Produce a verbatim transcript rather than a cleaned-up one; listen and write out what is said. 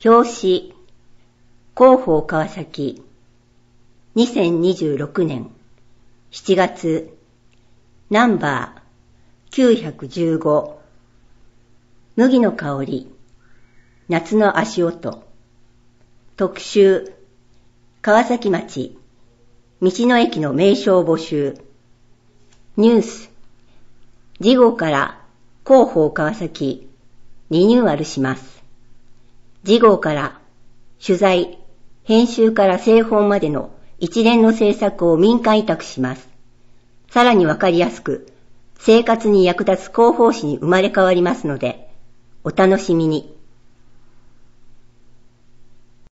表紙、広報川崎、にせんにじゅうろくねんしちがつ、ナンバーきゅうひゃくじゅうご、麦の香り、夏の足音、特集、川崎町、道の駅の名称募集、ニュース、次号から広報川崎、リニューアルします。次号から取材、編集から製本までの一連の制作を民間委託します。さらにわかりやすく、生活に役立つ広報誌に生まれ変わりますので、お楽しみに。